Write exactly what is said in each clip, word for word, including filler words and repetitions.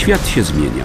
Świat się zmienia.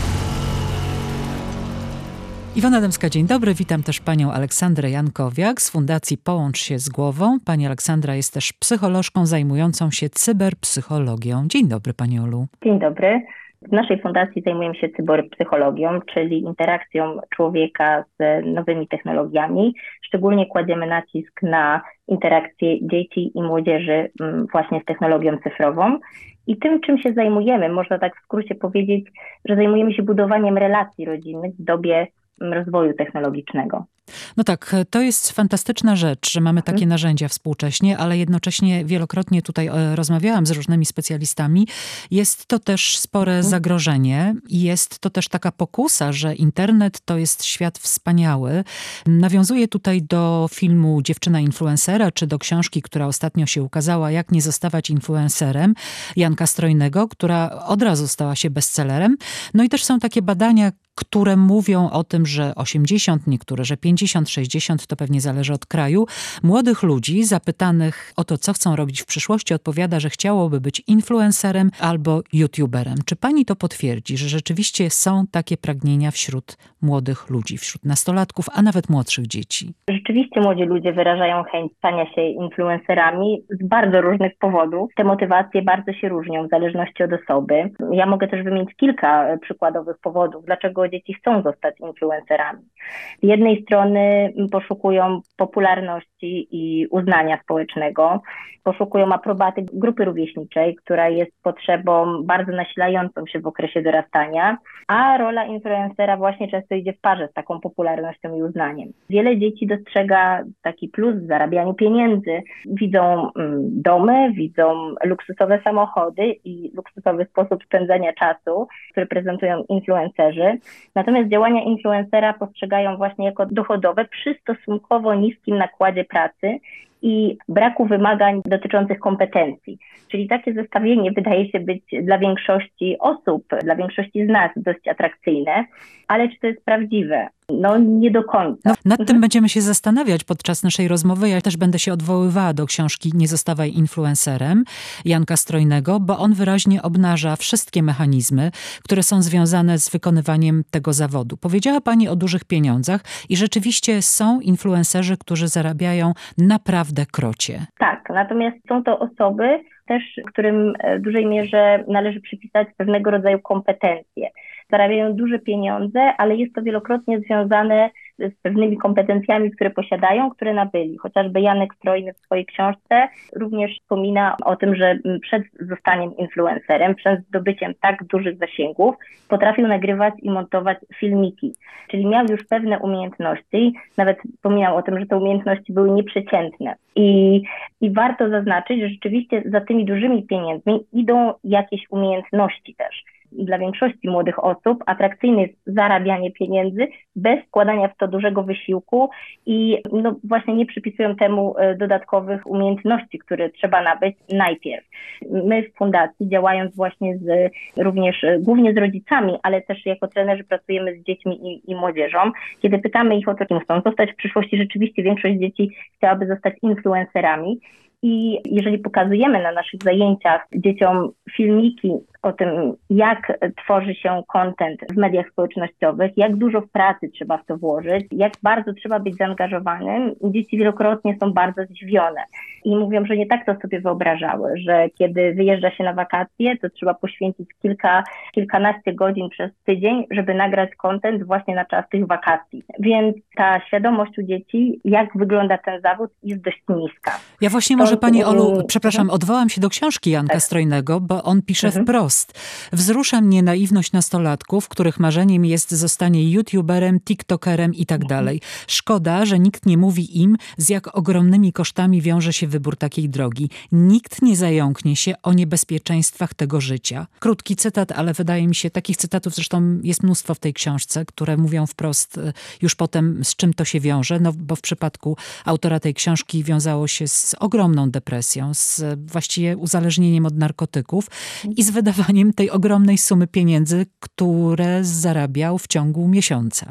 Iwona Dębska, dzień dobry. Witam też panią Aleksandrę Jankowiak z Fundacji Połącz się z Głową. Pani Aleksandra jest też psycholożką zajmującą się cyberpsychologią. Dzień dobry, pani Olu. Dzień dobry. W naszej fundacji zajmujemy się cyberpsychologią, czyli interakcją człowieka z nowymi technologiami. Szczególnie kładziemy nacisk na interakcję dzieci i młodzieży właśnie z technologią cyfrową. I tym, czym się zajmujemy, można tak w skrócie powiedzieć, że zajmujemy się budowaniem relacji rodzinnych w dobie rozwoju technologicznego. No tak, to jest fantastyczna rzecz, że mamy takie narzędzia współcześnie, ale jednocześnie wielokrotnie tutaj rozmawiałam z różnymi specjalistami. Jest to też spore zagrożenie i jest to też taka pokusa, że internet to jest świat wspaniały. Nawiązuję tutaj do filmu Dziewczyna influencera, czy do książki, która ostatnio się ukazała, Jak nie zostawać influencerem, Janka Strojnego, która od razu stała się bestsellerem. No i też są takie badania, które mówią o tym, że osiemdziesiąt, niektóre, że pięćdziesiąt, sześćdziesiąt, to pewnie zależy od kraju, młodych ludzi zapytanych o to, co chcą robić w przyszłości, odpowiada, że chciałoby być influencerem albo youtuberem. Czy pani to potwierdzi, że rzeczywiście są takie pragnienia wśród młodych ludzi, wśród nastolatków, a nawet młodszych dzieci? Rzeczywiście młodzi ludzie wyrażają chęć stania się influencerami z bardzo różnych powodów. Te motywacje bardzo się różnią w zależności od osoby. Ja mogę też wymienić kilka przykładowych powodów, dlaczego dzieci chcą zostać influencerami. Z jednej strony poszukują popularności i uznania społecznego, poszukują aprobaty grupy rówieśniczej, która jest potrzebą bardzo nasilającą się w okresie dorastania, a rola influencera właśnie często idzie w parze z taką popularnością i uznaniem. Wiele dzieci dostrzega taki plus w zarabianiu pieniędzy. Widzą mm, domy, widzą luksusowe samochody i luksusowy sposób spędzania czasu, który prezentują influencerzy. Natomiast działania influencera postrzegają właśnie jako dochodowe przy stosunkowo niskim nakładzie pracy i braku wymagań dotyczących kompetencji. Czyli takie zestawienie wydaje się być dla większości osób, dla większości z nas dość atrakcyjne, ale czy to jest prawdziwe? No nie do końca. No, nad tym będziemy się zastanawiać podczas naszej rozmowy. Ja też będę się odwoływała do książki Nie zostawaj influencerem Janka Strojnego, bo on wyraźnie obnaża wszystkie mechanizmy, które są związane z wykonywaniem tego zawodu. Powiedziała pani o dużych pieniądzach i rzeczywiście są influencerzy, którzy zarabiają naprawdę krocie. Tak, natomiast są to osoby też, którym w dużej mierze należy przypisać pewnego rodzaju kompetencje. Zarabiają duże pieniądze, ale jest to wielokrotnie związane z pewnymi kompetencjami, które posiadają, które nabyli. Chociażby Janek Strojny w swojej książce również wspomina o tym, że przed zostaniem influencerem, przed zdobyciem tak dużych zasięgów, potrafił nagrywać i montować filmiki. Czyli miał już pewne umiejętności, nawet wspominał o tym, że te umiejętności były nieprzeciętne. I, i warto zaznaczyć, że rzeczywiście za tymi dużymi pieniędzmi idą jakieś umiejętności też. Dla większości młodych osób atrakcyjne jest zarabianie pieniędzy bez wkładania w to dużego wysiłku i no właśnie nie przypisują temu dodatkowych umiejętności, które trzeba nabyć najpierw. My w fundacji, działając właśnie z, również głównie z rodzicami, ale też jako trenerzy pracujemy z dziećmi i, i młodzieżą. Kiedy pytamy ich o to, kim chcą zostać w przyszłości, rzeczywiście większość dzieci chciałaby zostać influencerami. I jeżeli pokazujemy na naszych zajęciach dzieciom filmiki o tym, jak tworzy się content w mediach społecznościowych, jak dużo pracy trzeba w to włożyć, jak bardzo trzeba być zaangażowanym, dzieci wielokrotnie są bardzo zdziwione i mówią, że nie tak to sobie wyobrażały, że kiedy wyjeżdża się na wakacje, to trzeba poświęcić kilka, kilkanaście godzin przez tydzień, żeby nagrać content właśnie na czas tych wakacji. Więc ta świadomość u dzieci, jak wygląda ten zawód, jest dość niska. Ja właśnie może pani Olu, przepraszam, odwołam się do książki Janka tak. Strojnego, bo on pisze Mhm. wprost. Wzrusza mnie naiwność nastolatków, których marzeniem jest zostanie youtuberem, tiktokerem i tak dalej. Szkoda, że nikt nie mówi im, z jak ogromnymi kosztami wiąże się wybór takiej drogi. Nikt nie zająknie się o niebezpieczeństwach tego życia. Krótki cytat, ale wydaje mi się, takich cytatów zresztą jest mnóstwo w tej książce, które mówią wprost już potem, z czym to się wiąże, no bo w przypadku autora tej książki wiązało się z ogromną depresją, z właściwie uzależnieniem od narkotyków i z wydawaniem tej ogromnej sumy pieniędzy, które zarabiał w ciągu miesiąca. Dzieci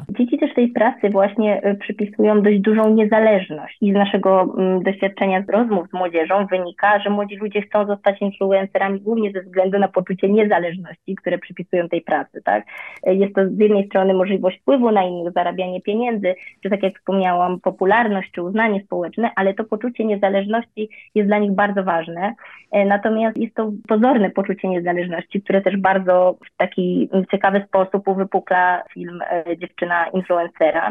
też tej pracy właśnie przypisują dość dużą niezależność i z naszego doświadczenia z rozmów z młodzieżą wynika, że młodzi ludzie chcą zostać influencerami głównie ze względu na poczucie niezależności, które przypisują tej pracy, tak? Jest to z jednej strony możliwość wpływu na innych, zarabianie pieniędzy, czy tak jak wspomniałam, popularność, czy uznanie społeczne, ale to poczucie niezależności jest dla nich bardzo ważne. Natomiast jest to pozorne poczucie niezależności, które też bardzo w taki ciekawy sposób uwypukla film Dziewczyna influencera.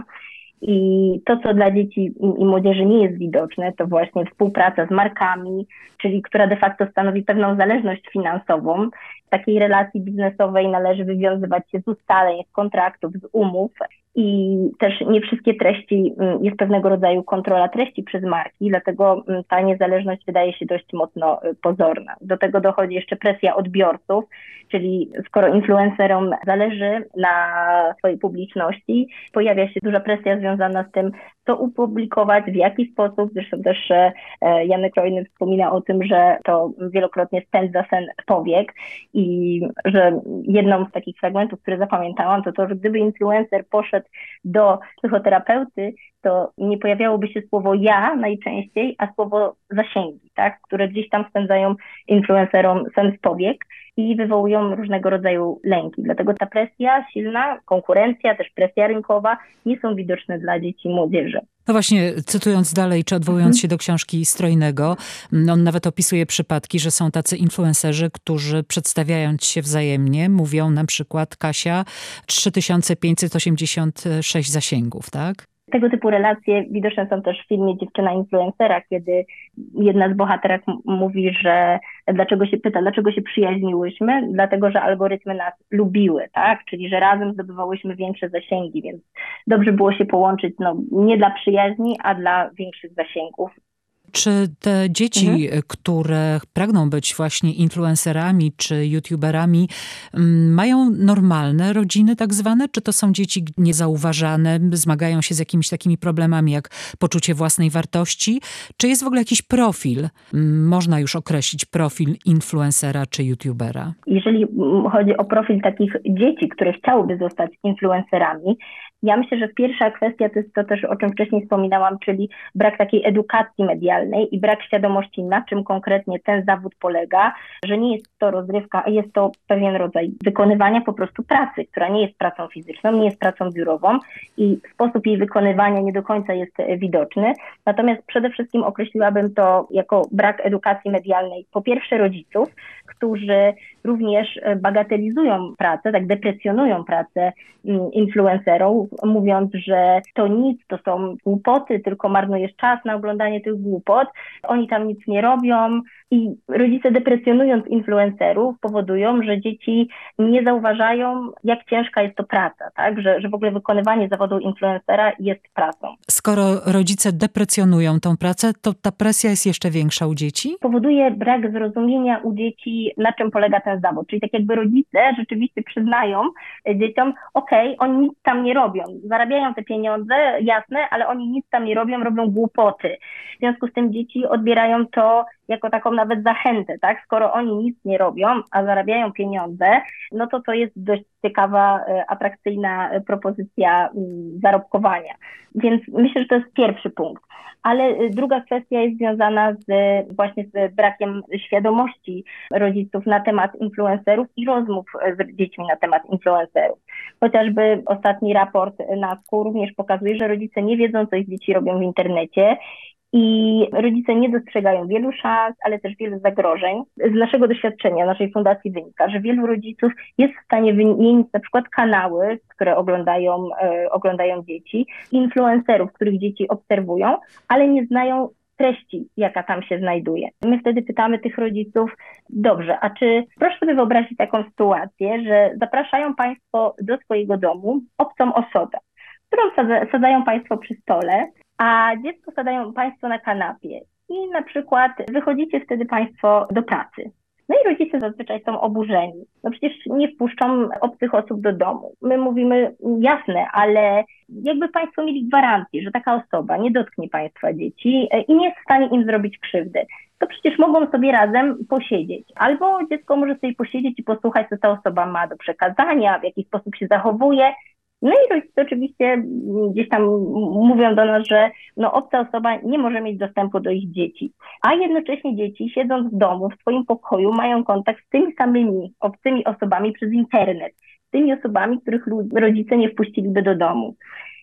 I to, co dla dzieci i młodzieży nie jest widoczne, to właśnie współpraca z markami, czyli która de facto stanowi pewną zależność finansową. W takiej relacji biznesowej należy wywiązywać się z ustaleń, z kontraktów, z umów i też nie wszystkie treści, jest pewnego rodzaju kontrola treści przez marki, dlatego ta niezależność wydaje się dość mocno pozorna. Do tego dochodzi jeszcze presja odbiorców, czyli skoro influencerom zależy na swojej publiczności, pojawia się duża presja związana z tym, co opublikować, w jaki sposób. Zresztą też Janek Rojny wspomina o tym, że to wielokrotnie spędza sen powiek i że jedną z takich fragmentów, które zapamiętałam, to to, że gdyby influencer poszedł do psychoterapeuty, to nie pojawiałoby się słowo ja najczęściej, a słowo zasięgi, tak, które gdzieś tam spędzają influencerom sen z powiek i wywołują różnego rodzaju lęki. Dlatego ta presja silna, konkurencja, też presja rynkowa nie są widoczne dla dzieci i młodzieży. No właśnie, cytując dalej, czy odwołując mhm. się do książki Strojnego, on nawet opisuje przypadki, że są tacy influencerzy, którzy przedstawiając się wzajemnie, mówią na przykład Kasia trzy tysiące pięćset osiemdziesiąt sześć zasięgów, tak? Tego typu relacje widoczne są też w filmie Dziewczyna influencera, kiedy jedna z bohaterek m- mówi, że dlaczego się pyta, dlaczego się przyjaźniłyśmy, dlatego, że algorytmy nas lubiły, tak? Czyli, że razem zdobywałyśmy większe zasięgi, więc dobrze było się połączyć, no nie dla przyjaźni, a dla większych zasięgów. Czy te dzieci, mhm. które pragną być właśnie influencerami czy youtuberami, mają normalne rodziny tak zwane? Czy to są dzieci niezauważane, zmagają się z jakimiś takimi problemami jak poczucie własnej wartości? Czy jest w ogóle jakiś profil? Można już określić profil influencera czy youtubera? Jeżeli chodzi o profil takich dzieci, które chciałyby zostać influencerami, ja myślę, że pierwsza kwestia to jest to też, o czym wcześniej wspominałam, czyli brak takiej edukacji medialnej i brak świadomości, na czym konkretnie ten zawód polega, że nie jest to rozrywka, a jest to pewien rodzaj wykonywania po prostu pracy, która nie jest pracą fizyczną, nie jest pracą biurową i sposób jej wykonywania nie do końca jest widoczny. Natomiast przede wszystkim określiłabym to jako brak edukacji medialnej, po pierwsze rodziców, którzy również bagatelizują pracę, tak deprecjonują pracę influencerów, mówiąc, że to nic, to są głupoty, tylko marnujesz czas na oglądanie tych głupot, oni tam nic nie robią i rodzice deprecjonując influencerów powodują, że dzieci nie zauważają, jak ciężka jest to praca, tak? Że, że w ogóle wykonywanie zawodu influencera jest pracą. Skoro rodzice deprecjonują tą pracę, to ta presja jest jeszcze większa u dzieci? Powoduje brak zrozumienia u dzieci, na czym polega ten zawód. Czyli tak jakby rodzice rzeczywiście przyznają dzieciom, okej, okay, oni nic tam nie robią, zarabiają te pieniądze, jasne, ale oni nic tam nie robią, robią głupoty. W związku z tym dzieci odbierają to jako taką nawet zachętę, tak? Skoro oni nic nie robią, a zarabiają pieniądze, no to to jest dość ciekawa, atrakcyjna propozycja zarobkowania. Więc myślę, że to jest pierwszy punkt. Ale druga kwestia jest związana z właśnie z brakiem świadomości rodziców na temat influencerów i rozmów z dziećmi na temat influencerów. Chociażby ostatni raport NASK-u również pokazuje, że rodzice nie wiedzą, co ich dzieci robią w internecie i rodzice nie dostrzegają wielu szans, ale też wielu zagrożeń. Z naszego doświadczenia, naszej fundacji wynika, że wielu rodziców jest w stanie wymienić na przykład kanały, które oglądają, e, oglądają dzieci, influencerów, których dzieci obserwują, ale nie znają treści, jaka tam się znajduje. My wtedy pytamy tych rodziców, dobrze, a czy proszę sobie wyobrazić taką sytuację, że zapraszają Państwo do swojego domu obcą osobę, którą sadzają Państwo przy stole, a dziecko sadają Państwo na kanapie i na przykład wychodzicie wtedy Państwo do pracy. No i rodzice zazwyczaj są oburzeni. No przecież nie wpuszczą obcych osób do domu. My mówimy, jasne, ale jakby Państwo mieli gwarancję, że taka osoba nie dotknie Państwa dzieci i nie jest w stanie im zrobić krzywdy, to przecież mogą sobie razem posiedzieć. Albo dziecko może sobie posiedzieć i posłuchać, co ta osoba ma do przekazania, w jaki sposób się zachowuje, No i rodzice oczywiście gdzieś tam mówią do nas, że no obca osoba nie może mieć dostępu do ich dzieci, a jednocześnie dzieci siedząc w domu, w swoim pokoju mają kontakt z tymi samymi obcymi osobami przez internet, z tymi osobami, których rodzice nie wpuściliby do domu.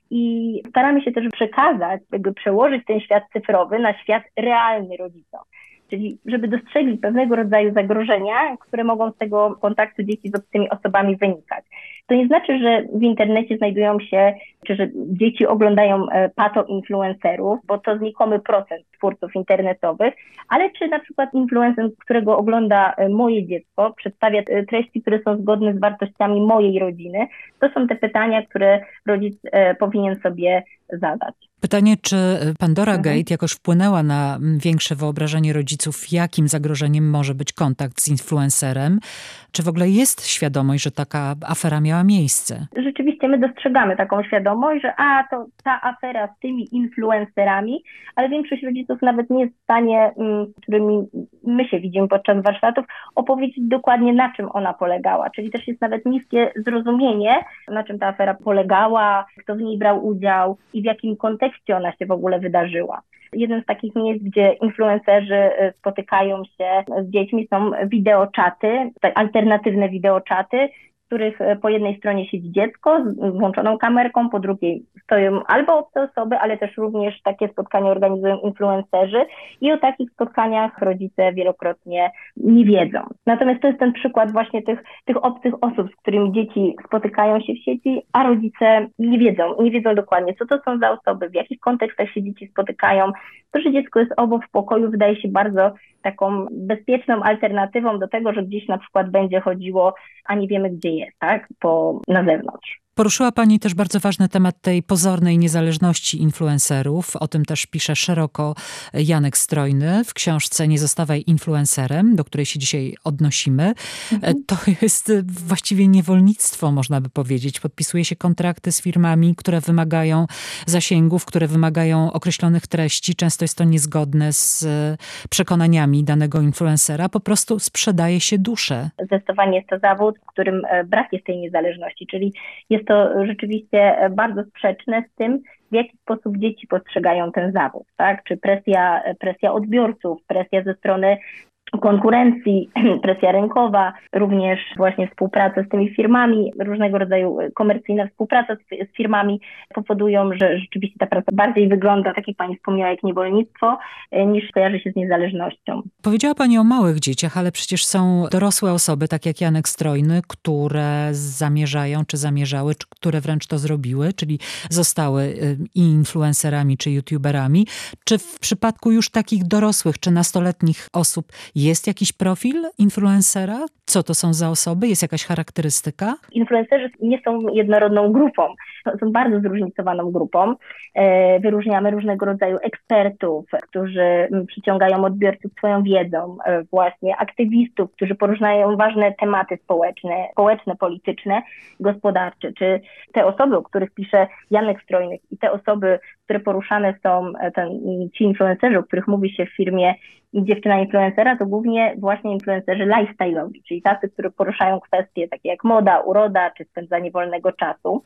I staramy się też przekazać, jakby przełożyć ten świat cyfrowy na świat realny rodzicom. Czyli żeby dostrzegli pewnego rodzaju zagrożenia, które mogą z tego kontaktu dzieci z obcymi osobami wynikać. To nie znaczy, że w internecie znajdują się, czy że dzieci oglądają pato-influencerów, bo to znikomy procent twórców internetowych, ale czy na przykład influencer, którego ogląda moje dziecko, przedstawia treści, które są zgodne z wartościami mojej rodziny, to są te pytania, które rodzic powinien sobie zadać. Pytanie, czy Pandora Mhm. Gate jakoś wpłynęła na większe wyobrażenie rodziców, jakim zagrożeniem może być kontakt z influencerem? Czy w ogóle jest świadomość, że taka afera miała miejsce? Rzeczywiście my dostrzegamy taką świadomość, że a, to ta afera z tymi influencerami, ale większość rodziców nawet nie jest w stanie, z którymi my się widzimy podczas warsztatów, opowiedzieć dokładnie, na czym ona polegała. Czyli też jest nawet niskie zrozumienie, na czym ta afera polegała, kto w niej brał udział i w jakim kontekście ona się w ogóle wydarzyła. Jeden z takich miejsc, gdzie influencerzy spotykają się z dziećmi, są wideoczaty, alternatywne wideoczaty, w których po jednej stronie siedzi dziecko z włączoną kamerką, po drugiej stoją albo obce osoby, ale też również takie spotkania organizują influencerzy i o takich spotkaniach rodzice wielokrotnie nie wiedzą. Natomiast to jest ten przykład właśnie tych, tych obcych osób, z którymi dzieci spotykają się w sieci, a rodzice nie wiedzą, nie wiedzą dokładnie, co to są za osoby, w jakich kontekstach się dzieci spotykają. To, że dziecko jest obok w pokoju, wydaje się bardzo taką bezpieczną alternatywą do tego, że gdzieś na przykład będzie chodziło, a nie wiemy gdzie jest, tak, po, na zewnątrz. Poruszyła Pani też bardzo ważny temat tej pozornej niezależności influencerów. O tym też pisze szeroko Janek Strojny w książce Nie zostawaj influencerem, do której się dzisiaj odnosimy. Mhm. To jest właściwie niewolnictwo, można by powiedzieć. Podpisuje się kontrakty z firmami, które wymagają zasięgów, które wymagają określonych treści. Często jest to niezgodne z przekonaniami danego influencera. Po prostu sprzedaje się duszę. Zdecydowanie jest to zawód, w którym brak jest tej niezależności, czyli jest to rzeczywiście bardzo sprzeczne z tym, w jaki sposób dzieci postrzegają ten zawód, tak? Czy presja, presja odbiorców, presja ze strony konkurencji, presja rynkowa, również właśnie współpraca z tymi firmami, różnego rodzaju komercyjna współpraca z, z firmami powodują, że rzeczywiście ta praca bardziej wygląda, tak jak Pani wspomniała, jak niewolnictwo, niż kojarzy się z niezależnością. Powiedziała Pani o małych dzieciach, ale przecież są dorosłe osoby, tak jak Janek Strojny, które zamierzają, czy zamierzały, czy które wręcz to zrobiły, czyli zostały i influencerami, czy youtuberami. Czy w przypadku już takich dorosłych, czy nastoletnich osób jest jakiś profil influencera? Co to są za osoby? Jest jakaś charakterystyka? Influencerzy nie są jednorodną grupą. Są bardzo zróżnicowaną grupą. Wyróżniamy różnego rodzaju ekspertów, którzy przyciągają odbiorców swoją wiedzą, właśnie aktywistów, którzy poruszają ważne tematy społeczne, społeczne, polityczne, gospodarcze. Czy te osoby, o których pisze Janek Strojny i te osoby, które poruszane są, ten, ci influencerzy, o których mówi się w firmie Dziewczyna Influencera, to głównie właśnie influencerzy lifestyle'owi, czyli tacy, którzy poruszają kwestie takie jak moda, uroda czy spędzanie wolnego czasu.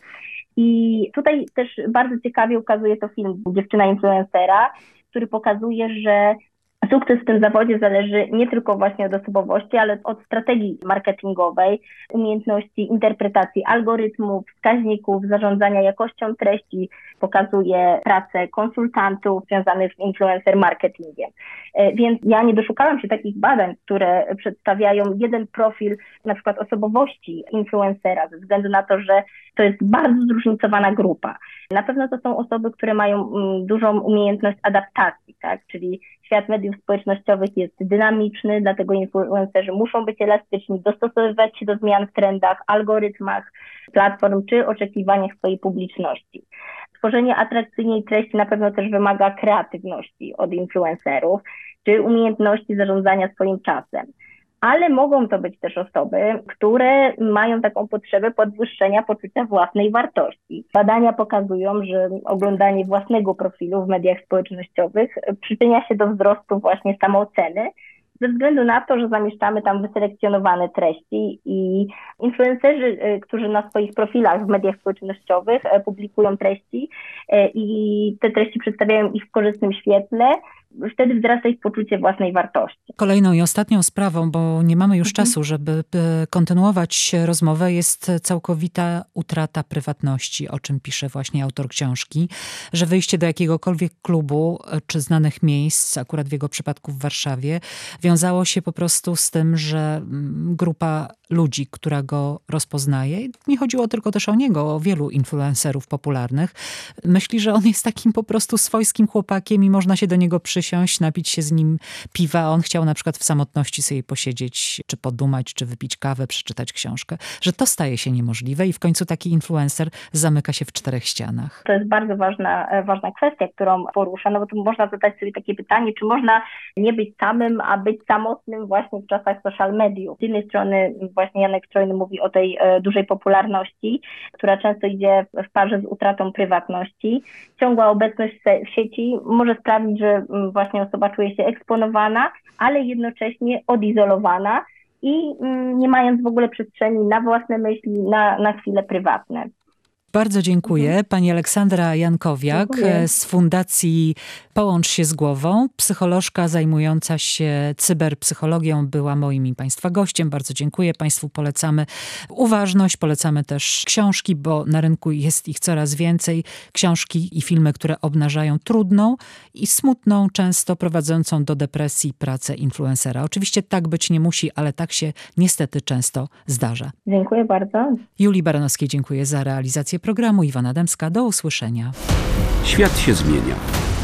I tutaj też bardzo ciekawie ukazuje to film Dziewczyna Influencera, który pokazuje, że sukces w tym zawodzie zależy nie tylko właśnie od osobowości, ale od strategii marketingowej, umiejętności interpretacji algorytmów, wskaźników, zarządzania jakością treści, pokazuje pracę konsultantów związanych z influencer marketingiem. Więc ja nie doszukałam się takich badań, które przedstawiają jeden profil na przykład osobowości influencera, ze względu na to, że to jest bardzo zróżnicowana grupa. Na pewno to są osoby, które mają dużą umiejętność adaptacji, tak? Czyli świat mediów społecznościowych jest dynamiczny, dlatego influencerzy muszą być elastyczni, dostosowywać się do zmian w trendach, algorytmach platform czy oczekiwaniach swojej publiczności. Tworzenie atrakcyjnej treści na pewno też wymaga kreatywności od influencerów, czy umiejętności zarządzania swoim czasem. Ale mogą to być też osoby, które mają taką potrzebę podwyższenia poczucia własnej wartości. Badania pokazują, że oglądanie własnego profilu w mediach społecznościowych przyczynia się do wzrostu właśnie samooceny ze względu na to, że zamieszczamy tam wyselekcjonowane treści i influencerzy, którzy na swoich profilach w mediach społecznościowych publikują treści i te treści przedstawiają ich w korzystnym świetle, wtedy wzrasta ich poczucie własnej wartości. Kolejną i ostatnią sprawą, bo nie mamy już mhm. czasu, żeby kontynuować rozmowę, jest całkowita utrata prywatności, o czym pisze właśnie autor książki, że wyjście do jakiegokolwiek klubu czy znanych miejsc, akurat w jego przypadku w Warszawie, wiązało się po prostu z tym, że grupa ludzi, która go rozpoznaje, nie chodziło tylko też o niego, o wielu influencerów popularnych, myśli, że on jest takim po prostu swojskim chłopakiem i można się do niego przysiąść, napić się z nim piwa, a on chciał na przykład w samotności sobie posiedzieć, czy podumać, czy wypić kawę, przeczytać książkę, że to staje się niemożliwe i w końcu taki influencer zamyka się w czterech ścianach. To jest bardzo ważna, ważna kwestia, którą porusza, no bo tu można zadać sobie takie pytanie, czy można nie być samym, a być samotnym właśnie w czasach social mediów. Z jednej strony właśnie Janek Strojny mówi o tej e, dużej popularności, która często idzie w parze z utratą prywatności. Ciągła obecność w sieci może sprawić, że m, właśnie osoba czuje się eksponowana, ale jednocześnie odizolowana i m, nie mając w ogóle przestrzeni na własne myśli, na, na chwile prywatne. Bardzo dziękuję. Pani Aleksandra Jankowiak dziękuję. Z Fundacji Połącz się z głową. Psycholożka zajmująca się cyberpsychologią była moim i Państwa gościem. Bardzo dziękuję. Państwu polecamy uważność, polecamy też książki, bo na rynku jest ich coraz więcej. Książki i filmy, które obnażają trudną i smutną, często prowadzącą do depresji pracę influencera. Oczywiście tak być nie musi, ale tak się niestety często zdarza. Dziękuję bardzo. Julii Baranowskiej dziękuję za realizację programu. Iwona Dębska, do usłyszenia. Świat się zmienia.